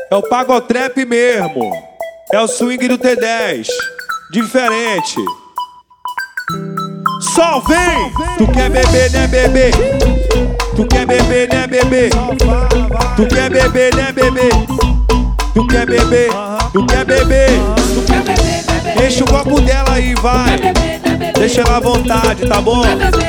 É o pagotrap mesmo. É o swing do T10. Diferente. Só vem! Tu quer beber, né, bebê? Tu quer beber, né, bebê? Tu quer beber, né, bebê? Tu quer beber, tu quer beber. Deixa o copo dela aí, vai. Deixa ela à vontade, tá bom?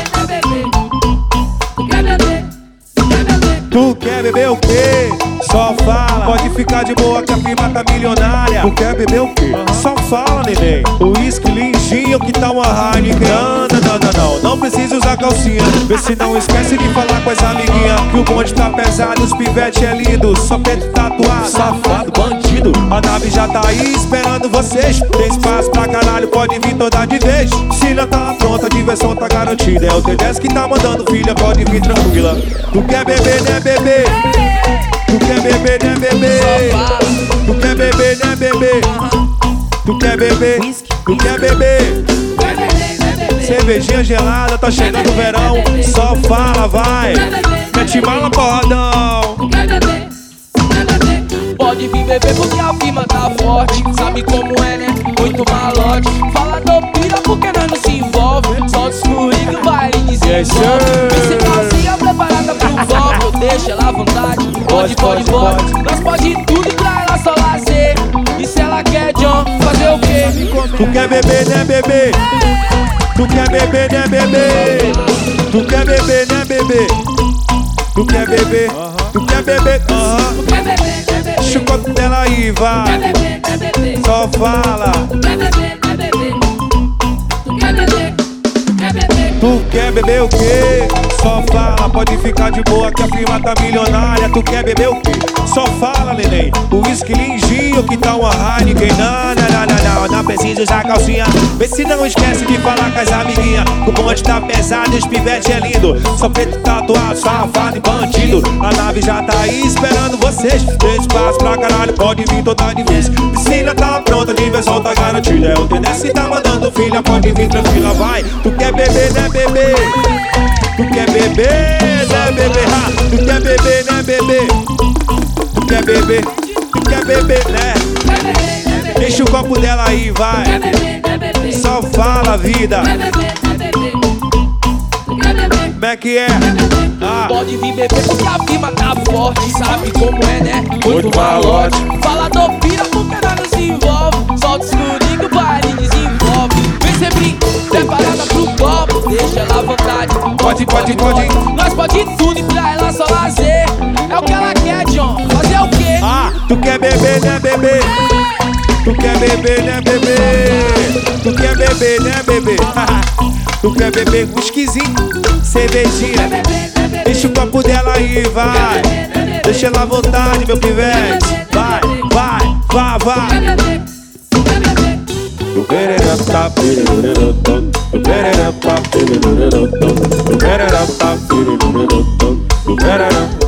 Tu quer beber o quê? Só fala. Pode ficar de boa que a firma tá milionária. Tu quer beber o quê? Só fala, neném. O uísque lindinho que tá uma Heineken. Não precisa usar calcinha. Vê se não esquece de falar com as amiguinhas que o bonde tá pesado, os pivete é lindo. Só preto tatuado, safado, bandido. A nave já tá aí esperando vocês. Tem espaço pra caralho, pode vir toda de vez. Se não tá pronta, a diversão tá garantida. É o T10 que tá mandando, filha, pode vir tranquila. Tu quer beber, né, bebê? Tu quer beber, né, bebê? Tu quer beber, né, bebê? Tu quer beber? Tu quer beber? Cervejinha gelada, tá chegando o verão. Só fala, vai. Mete mala, porradão. Pode vir beber porque a firma tá forte. Sabe como é, né? Muito malote. Fala do pira porque nós não se envolve. Solta os furiga, o baile desenvolve. Esse calcinha preparada pro golpe. Deixa ela à vontade. Pode. Nós pode tudo e pra ela só lazer. E se ela quer, John, fazer o quê? Tu quer beber, né, bebê? Tu quer beber, né, bebê? Tu quer beber, né, bebê? Tu quer beber? Tu quer beber? Deixa o copo dela aí, vai. Só fala. Tu quer beber o quê? Só fala, pode ficar de boa que a firma tá milionária. Tu quer beber o quê? Só fala, neném. O uísque lindinho que tá uma Heineken. Não precisa usar calcinha. Vê se não esquece de falar com as amiguinhas que o bonde tá pesado e os pivete é lindo. Só preto tatuado, safado e bandido. A nave já tá aí esperando vocês. Tem espaço pra caralho, pode vir toda de vez. Piscina tá pronta, a diversão tá garantida. É o T10 que tá mandando, filha, pode vir tranquila, vai. Tu quer beber, né, bebê? Tu quer beber, né, bebê? Tu quer beber, né, bebê? Tu quer beber, tu quer beber, né? Deixa o copo dela aí, vai. Só fala, vida. Como é que é? Pode vir beber porque a firma tá forte. Sabe como é, né? Muito malote. Fala do pira porque nós não se envolve. Solta os furiga, o baile desenvolve. Vem sempre preparada pro copo. Deixa ela à vontade. Pode. Nós pode tudo e pra ela só lazer. É o que ela quer, John. Fazer o quê? Tu quer beber, né, bebê? Tu quer beber, né, bebê? Tu quer beber, né, bebê? Tu quer beber whiskyzinho, cervejinha. Deixa o copo dela aí, vai. Deixa ela à vontade, meu pivete. Vai. You better up top, you better up.